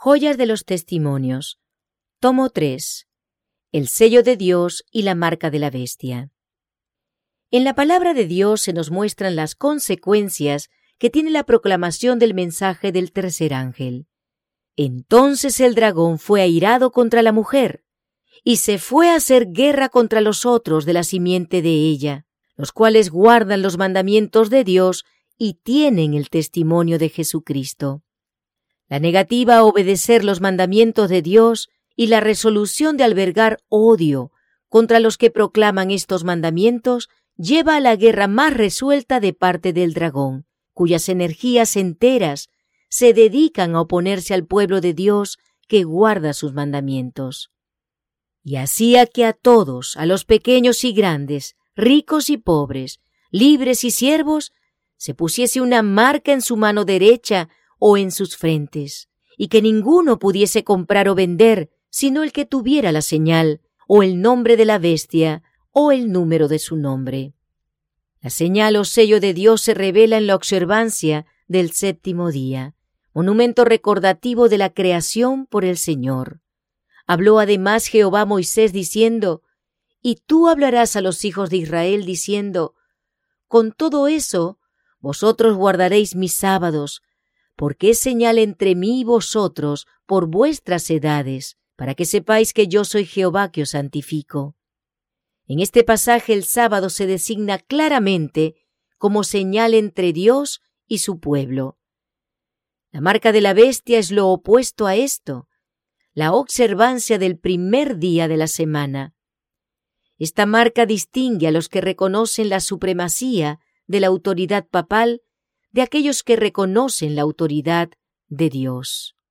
Joyas de los Testimonios, tomo 3. El sello de Dios y la marca de la bestia. En la palabra de Dios se nos muestran las consecuencias que tiene la proclamación del mensaje del tercer ángel. Entonces el dragón fue airado contra la mujer, y se fue a hacer guerra contra los otros de la simiente de ella, los cuales guardan los mandamientos de Dios y tienen el testimonio de Jesucristo. La negativa a obedecer los mandamientos de Dios y la resolución de albergar odio contra los que proclaman estos mandamientos lleva a la guerra más resuelta de parte del dragón, cuyas energías enteras se dedican a oponerse al pueblo de Dios que guarda sus mandamientos. Y hacía que a todos, a los pequeños y grandes, ricos y pobres, libres y siervos, se pusiese una marca en su mano derecha o en sus frentes, y que ninguno pudiese comprar o vender, sino el que tuviera la señal, o el nombre de la bestia, o el número de su nombre. La señal o sello de Dios se revela en la observancia del séptimo día, monumento recordativo de la creación por el Señor. Habló además Jehová a Moisés diciendo: «Y tú hablarás a los hijos de Israel diciendo: con todo eso, vosotros guardaréis mis sábados, porque es señal entre mí y vosotros por vuestras edades, para que sepáis que yo soy Jehová que os santifico». En este pasaje el sábado se designa claramente como señal entre Dios y su pueblo. La marca de la bestia es lo opuesto a esto, la observancia del primer día de la semana. Esta marca distingue a los que reconocen la supremacía de la autoridad papal de aquellos que reconocen la autoridad de Dios.